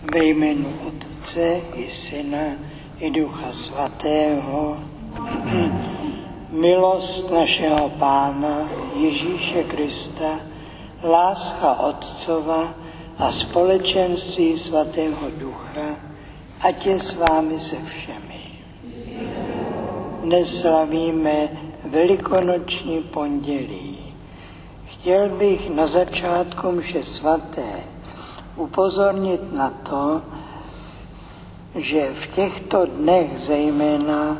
Ve jménu Otce i Syna i Ducha Svatého. Milost našeho Pána Ježíše Krista, láska Otcova a společenství Svatého Ducha, ať je s vámi se všemi. Dnes slavíme Velikonoční pondělí. Chtěl bych na začátku mše svaté upozornit na to, že v těchto dnech zejména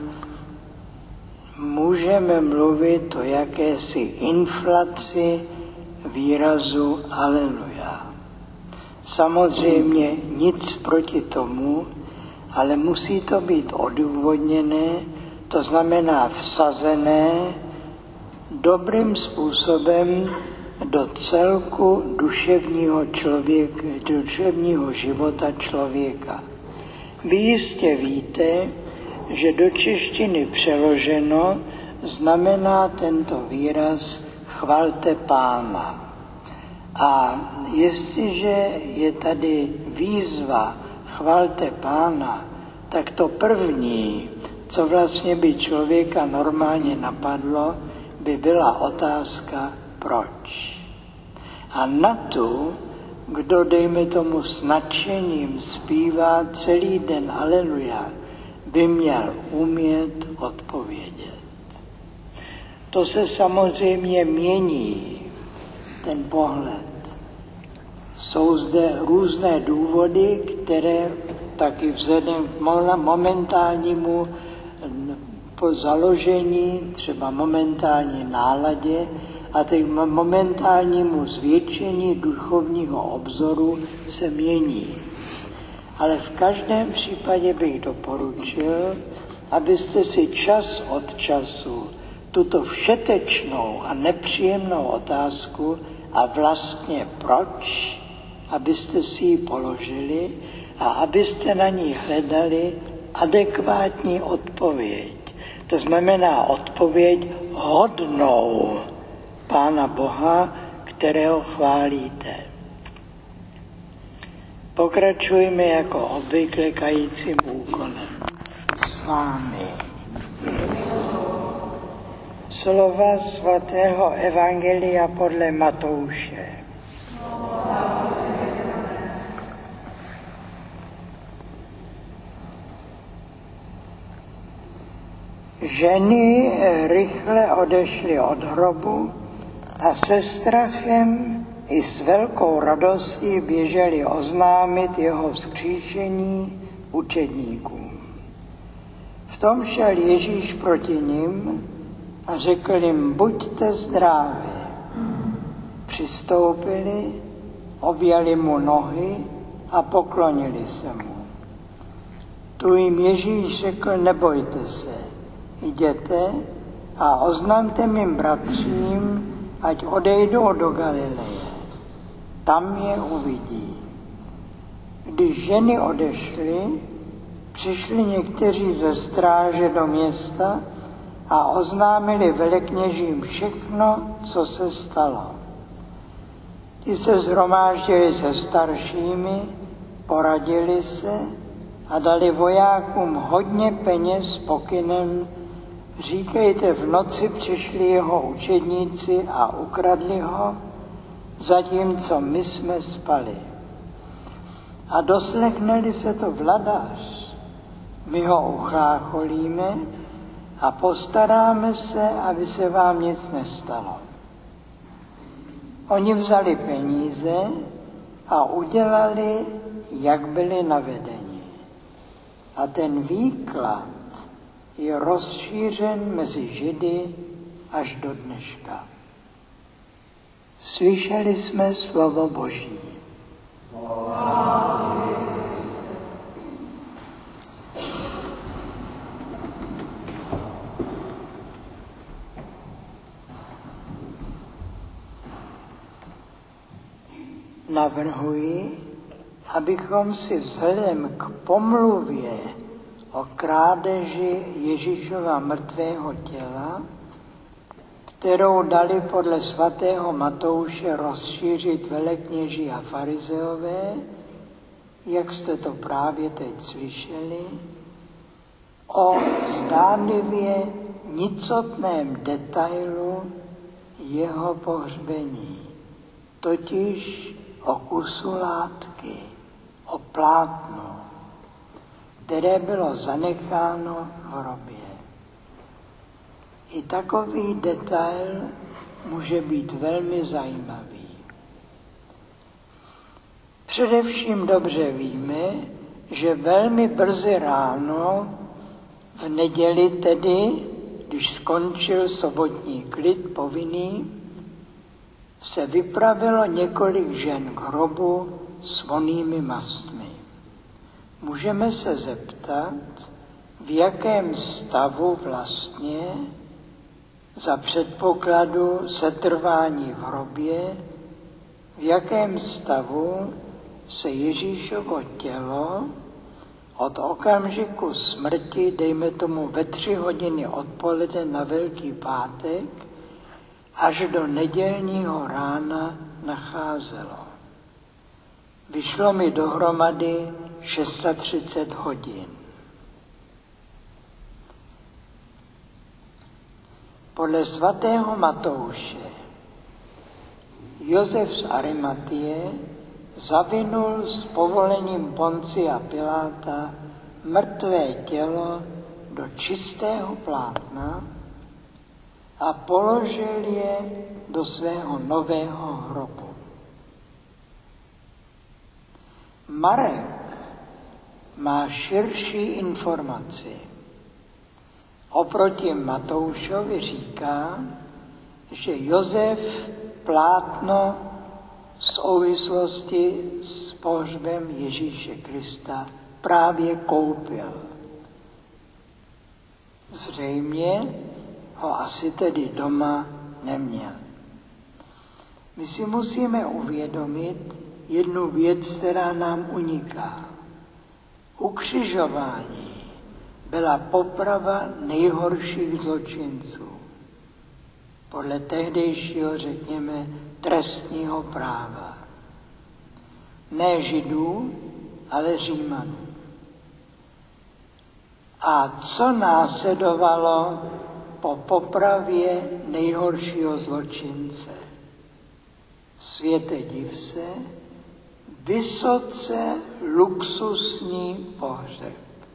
můžeme mluvit o jakési inflaci výrazu Aleluja. Samozřejmě nic proti tomu, ale musí to být odůvodněné, to znamená vsazené dobrým způsobem do celku duševního života člověka. Vy jistě víte, že do češtiny přeloženo znamená tento výraz chvalte Pána. A jestliže je tady výzva chvalte Pána, tak to první, co vlastně by člověka normálně napadlo, by byla otázka proč. A na tu, kdo, dejme tomu, s nadšením zpívá celý den Aleluja, by měl umět odpovědět. To se samozřejmě mění, ten pohled. Jsou zde různé důvody, které taky vzhledem k momentálnímu založení, třeba momentální náladě a teď momentálnímu zvětšení duchovního obzoru se mění. Ale v každém případě bych doporučil, abyste si čas od času tuto všetečnou a nepříjemnou otázku a vlastně proč, abyste si ji položili a abyste na ní hledali adekvátní odpověď. To znamená odpověď hodnou Pána Boha, kterého chválíte. Pokračujeme jako obvykle kajícím úkonem. S vámi. Slova svatého Evangelia podle Matouše. Ženy rychle odešly od hrobu a se strachem i s velkou radostí běželi oznámit jeho vzkříšení učedníkům. V tom šel Ježíš proti nim a řekl jim, buďte zdraví. Přistoupili, objali mu nohy a poklonili se mu. Tu jim Ježíš řekl, nebojte se, jděte a oznamte mým bratřím, ať odejdou do Galileje. Tam je uvidí. Když ženy odešly, přišli někteří ze stráže do města a oznámili velekněžím všechno, co se stalo. Ti se shromáždili se staršími, poradili se a dali vojákům hodně peněz pokynem, říkejte, v noci přišli jeho učedníci a ukradli ho, zatímco my jsme spali. A doslechne-li se to vladař, my ho uchlácholíme a postaráme se, aby se vám nic nestalo. Oni vzali peníze a udělali, jak byli navedeni. A ten výklad je rozšířen mezi Židy až do dneška. Slyšeli jsme slovo Boží. Navrhuji, abychom si vzhledem k pomluvě o krádeži Ježíšova mrtvého těla, kterou dali podle svatého Matouše rozšířit velekněží a farizeové, jak jste to právě teď slyšeli, o zdánlivě nicotném detailu jeho pohřbení, totiž o kusu látky, o plátnu, které bylo zanecháno v hrobě. I takový detail může být velmi zajímavý. Především dobře víme, že velmi brzy ráno, v neděli tedy, když skončil sobotní klid povinný, se vypravilo několik žen k hrobu s vonnými mastmi. Můžeme se zeptat, v jakém stavu vlastně za předpokladu setrvání v hrobě, v jakém stavu se Ježíšovo tělo od okamžiku smrti, dejme tomu ve 3 hodiny odpoledne na Velký pátek, až do nedělního rána nacházelo. Vyšlo mi dohromady 630 hodin. Podle svatého Matouše Josef z Arimatie zavinul s povolením Poncia Piláta mrtvé tělo do čistého plátna a položil je do svého nového hrobu. Marek má širší informaci. Oproti Matoušovi říká, že Josef plátno v souvislosti s pohřbem Ježíše Krista právě koupil. Zřejmě ho asi tedy doma neměl. My si musíme uvědomit jednu věc, která nám uniká. Ukřižování byla poprava nejhorších zločinců. Podle tehdejšího, řekněme, trestního práva. Ne Židů, ale Římanů. A co následovalo po popravě nejhoršího zločince? Světe div se, vysoce luxusní pohřeb.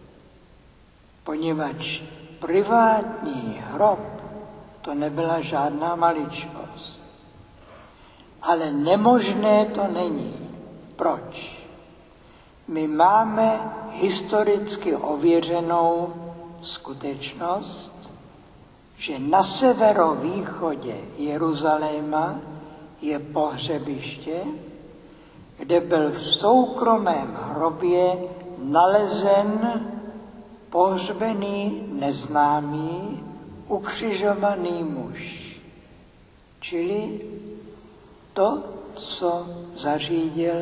Poněvadž privátní hrob to nebyla žádná maličkost. Ale nemožné to není. Proč? My máme historicky ověřenou skutečnost, že na severovýchodě Jeruzaléma je pohřebiště, kde byl v soukromém hrobě nalezen pohřbený neznámý, ukřižovaný muž. Čili to, co zařídil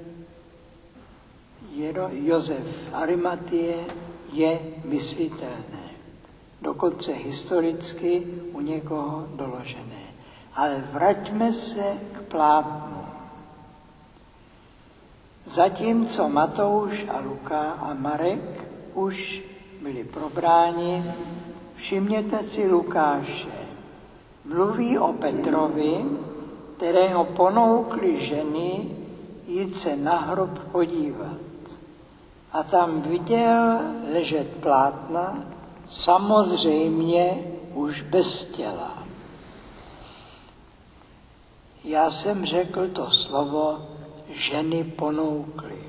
Josef Arimatie, je myslitelné. Dokonce historicky u někoho doložené. Ale vraťme se k plátnu. Zatímco Matouš a Luka a Marek už byli probráni, všimněte si Lukáše. Mluví o Petrovi, kterého ponoukly ženy jít se na hrob podívat. A tam viděl ležet plátna, samozřejmě už bez těla. Já jsem řekl to slovo, ženy ponoukly.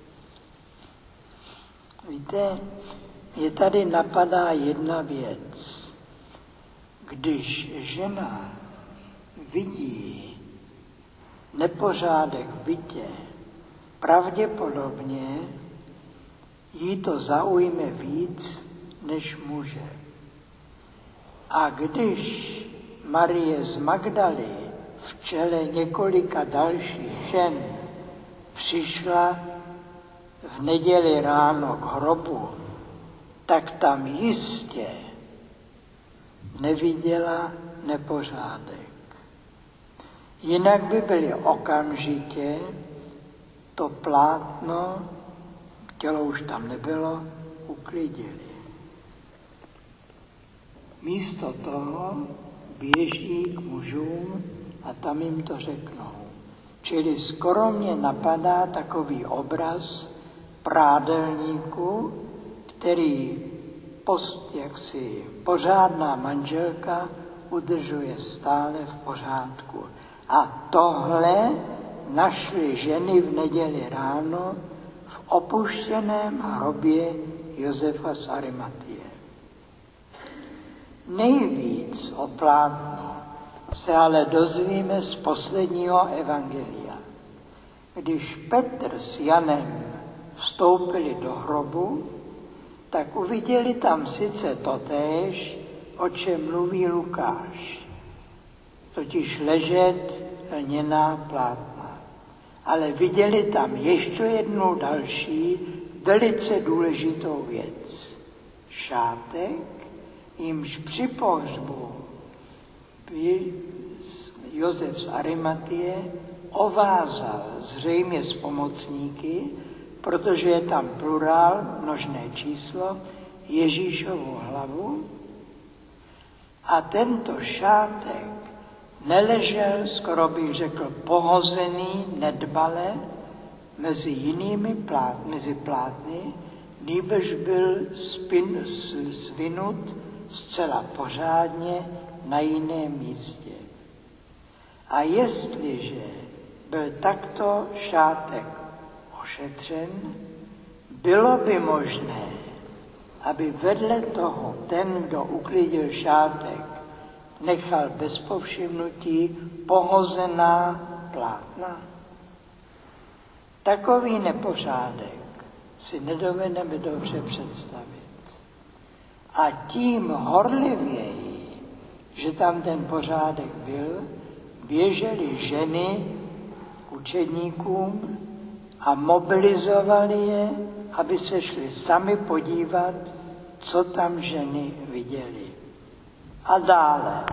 Víte, mě tady napadá jedna věc. Když žena vidí nepořádek v bytě, pravděpodobně jí to zaujme víc než muže. A když Marie z Magdaly v čele několika dalších žen přišla v neděli ráno k hrobu, tak tam jistě neviděla nepořádek. Jinak by byly okamžitě to plátno tělo už tam nebylo, uklidili. Místo toho běží k mužům a tam jim to řeknou. Čili skoro mě napadá takový obraz prádelníku, který jaksi pořádná manželka udržuje stále v pořádku. A tohle našly ženy v neděli ráno v opuštěném hrobě Josefa z Arimatie. Nejvíc o plátnu se ale dozvíme z posledního evangelia. Když Petr s Janem vstoupili do hrobu, tak uviděli tam sice totéž, o čem mluví Lukáš, totiž ležet lněná plátna. Ale viděli tam ještě jednu další, velice důležitou věc. Šátek, jimž při pohřbu Josef z Arimatie ovázal zřejmě s pomocníky, protože je tam plurál, množné číslo, Ježíšovu hlavu. A tento šátek neležel, skoro bych řekl, pohozený nedbale mezi jinými plátny, nýbrž byl svinut zcela pořádně na jiném místě. A jestliže byl takto šátek ošetřen, bylo by možné, aby vedle toho ten, kdo uklidil šátek, nechal bez povšimnutí pohozená plátna. Takový nepořádek si nedovedeme dobře představit. A tím horlivěji, že tam ten pořádek byl, běžely ženy k učedníkům a mobilizovali je, aby se šli sami podívat, co tam ženy viděly. A dále,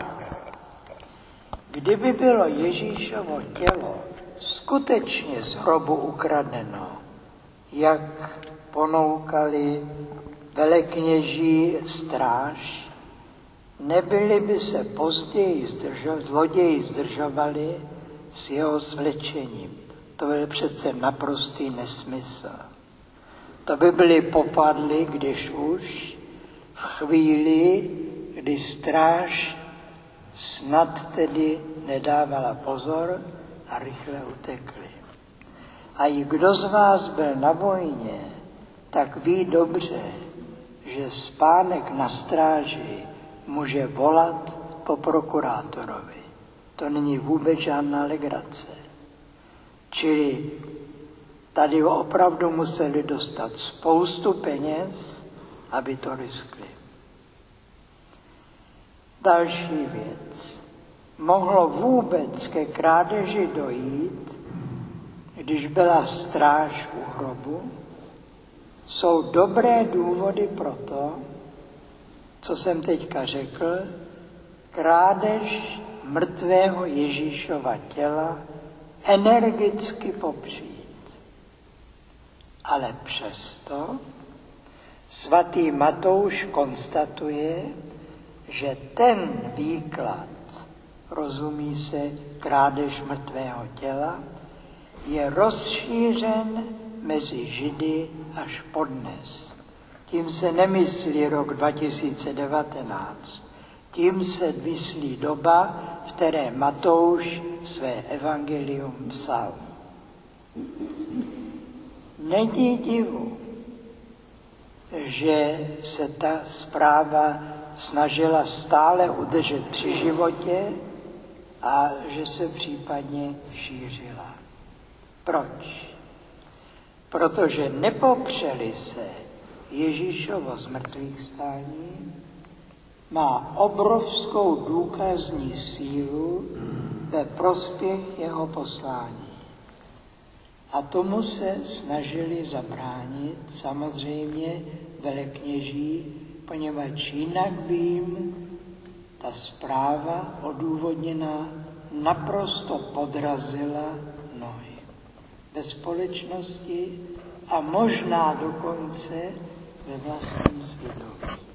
kdyby bylo Ježíšovo tělo skutečně z hrobu ukradeno, jak ponoukali velekněží stráž, nebyli by se později zloději zdržovali s jeho zvlečením. To byl přece naprostý nesmysl. To by byli popadli, když už v chvíli, kdy stráž snad tedy nedávala pozor a rychle utekli. A i kdo z vás byl na vojně, tak ví dobře, že spánek na stráži může volat po prokurátorovi. To není vůbec žádná legrace. Čili tady opravdu museli dostat spoustu peněz, aby to riskli. Další věc. Mohlo vůbec ke krádeži dojít, když byla stráž u hrobu? Jsou dobré důvody pro to, co jsem teďka řekl, krádež mrtvého Ježíšova těla energicky popřít. Ale přesto svatý Matouš konstatuje, že ten výklad, rozumí se krádež mrtvého těla, je rozšířen mezi Židy až podnes. Tím se nemyslí rok 2019, tím se myslí doba, v které Matouš své evangelium psal. Není divu, že se ta zpráva snažila stále udržet při životě a že se případně šířila. Proč? Protože nepopřeli se Ježíšovo zmrtvých stání, má obrovskou důkazní sílu ve prospěch jeho poslání. A tomu se snažili zabránit samozřejmě velekněží, poněvadž jinak by jim ta zpráva odůvodněná naprosto podrazila nohy. Ve společnosti a možná dokonce ve vlastním svědomí.